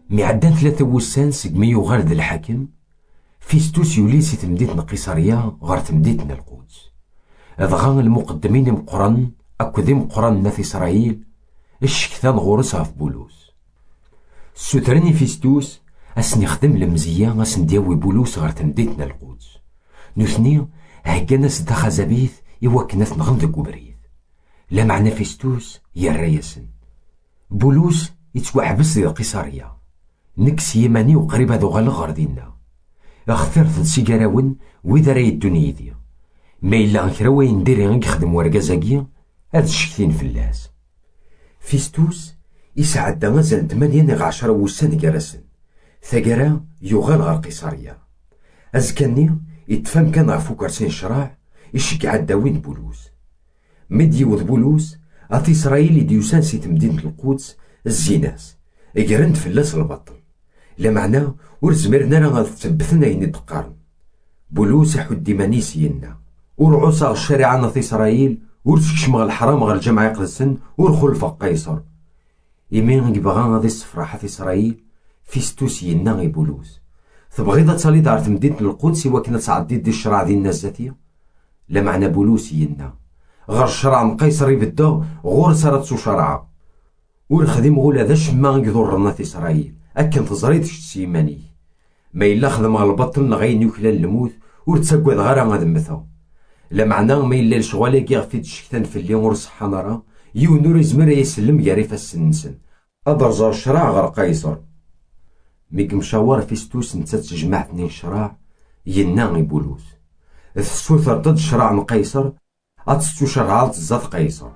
مي عدان 3 وسان سقمي يغال ذا الحاكم فيستوس يولي سي تمديتنا قيصرية غار تمديتنا القدس. أضغان المقدمين مقرن أكو ذي مقرن ناث إسرائيل الشكثان غورسها في بولوس. سوترني فيستوس أسني خدم المزية أسن دياوي بولوس غار تمديتنا القدس. نثني هكانا سدا خزابيث يوكناث نغندق وبريث. لا معنى فيستوس يرياسن بولوس يتوحبس دي القيصرية نكس يماني وقريب هذو غالغار دينا اخترت سيجاراون وإذا راي الدنيا دي ما إلا غير وين نديري غنخدم ورقازاكي هاد الشكتين فلاس. فيستوس يسعد مازال 18 وسان كراسن ثقرا يغال غار قيصرية أزكاني يتفهم كان غفو كرسين شراع يشكع الداوين بولوس مدي وذ بولوس أثي إسرائيل ديوسان سي تمدينة القدس الزيناس إقرند فلاس البطل لا معنى ورزمرنا راه تثبتنا يندقارن بولوس يحد ديمانيس ينا ورعوصا الشريعة ناث إسرائيل ورتكشمغ الحرام غير الجمعة يقدسن ورخلفا قيصر يمين يبغى غادي السفراحة في إسرائيل فيستوس ينا غي بولوس تبغي ذا تصالي دار تمدينة القدس وكنا تعدي دي الشرع ديال الناس ذاتية لا معنى بولوس ينا غير الشرع من قيصر يبدا غور سارتسو شرعة ورخدم غولا ذا شما يضرنا في إسرائيل أكن تزريد سيماني ما إلا خدم على البطل نغين يوكلان الموت ورتساقواد غير غاد مثا لا معنى ما إلا الشغالة كي غفيت الشكتان في اليوم ورصحا نرا يونور يزمر يسلم يعرف السنسن أدرجا الشراع غير قيصر ميك مشاور فيستوس نتا تجمع 2 شراع ينا بولوس السوثر ضد الشراع من قيصر أتستو شرعات زاد قيصر.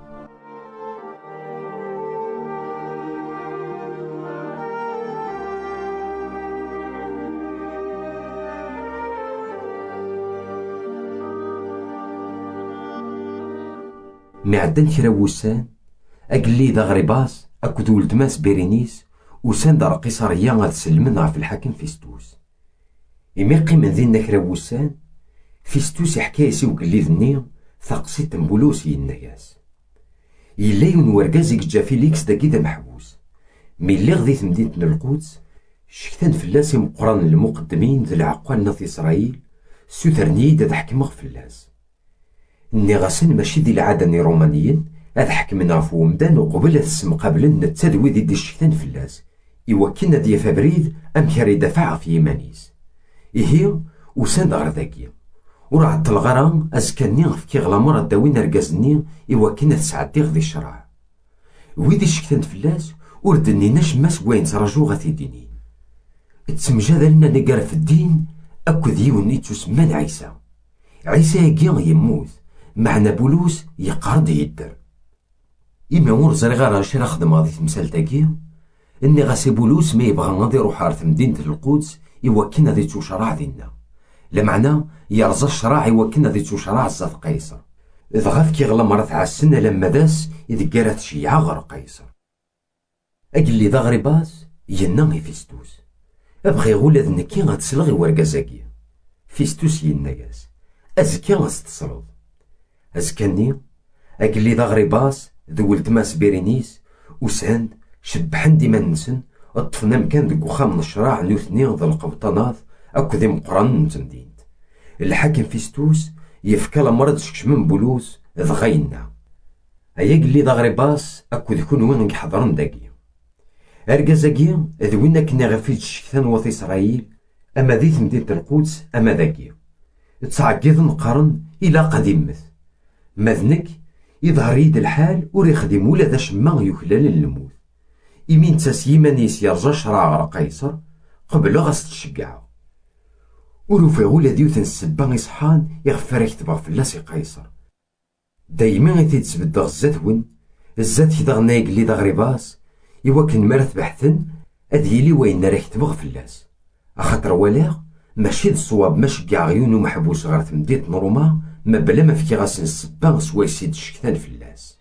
معدن كرا وسان أقلي دا غريباس أكد ولد ماس بيرينيس وسان دار قيصرية غاد سلمنا في الحاكم فيستوس يميقي من ذي نكرا وسان فيستوس حكايسي وقلي ذني ثقسيت بولوس يناياس يلا يون ورقازيك جا فيليكس دا كيدا محبوس مي اللي غديت مدينة القدس شكتان فلاس مقران المقدمين ذي العقوال ناث إسرائيل سوثرني دا حكمغ فلاس ني غاسن ماشي دي العادة ني رومانيين هاد حكمنا في ومدان وقبل السم قابلن نتدوي دي الشكتان فلاس يوكلنا دي فبريد أم كاري دفع في يمانيس إهي وسان غير ذاكي ورعد الغرام أزكاني غفكي غلامر داوين رقازني يوكلنا تسعدي غدي الشرع ويدي الشكتان فلاس وردنيناش ماس وين تراجو غاثي ديني تسمجاد لنا نقار في الدين أكو ذيوني تسمان عيسى يجي يموت معنا بولوس يقرض يدر إما ورزري غير شي نخدم غادي تمثال تاكي إني غاسي بولوس ما يبغى غادي يروح عارف مدينة القدس يوكلنا ذي توشراع دينا لا معنى يرزا الشراع يوكلنا ذي توشراع زاد قيصر إذا غاف كي غلا مرات عالسنة لما داس إذا قالت شيعة غير قيصر أقلي ذا غريباس ينا فيستوس أبغي غولا ذنكي غاتسلغي ورقازاكي فيستوس يناياس أزكي غاستصرض أزكاني أقلي ذا غريباس ذو ولد ماس بيرينيس وسان شبحن ديما نسن الطفنا مكان ديك وخام من الشراع نوثني ذا القبطانات أكو ذي مقران نتمدينت الحاكم فيستوس يفكا لمرض شكشمن بولوس ذا غينا أيا قلي ذا غريباس أكو ذكون وين نحضرن داكي أرقازاكي ذوينا كنا غفيت الشكتان وثي إسرائيل أما ذي مدينة القدس أما ذاكي تعقيد نقارن إلا قديمت مذنك يظهر يد الحال وريخدم ولا ذا شما يكلال الموت يمين تسيمانيس يرجع شراع غير قيصر قبل غاس تشقع وروفا ولا ديوثن السبا يصحان يغفر يكتبغ فلاسي قيصر دايما غيتيتسبدا الزاتون الزات يدغنا يقلي دا غريباس يوكن مرث بحثن أديلي وين راه يكتبغ فلاس أخاطر ولا ماشي الصواب ماشي كاع عيونو محبوس غير تمديت نروما ما بلا ما فكي غاسن السبا سوا يسيد الشكتان فلاس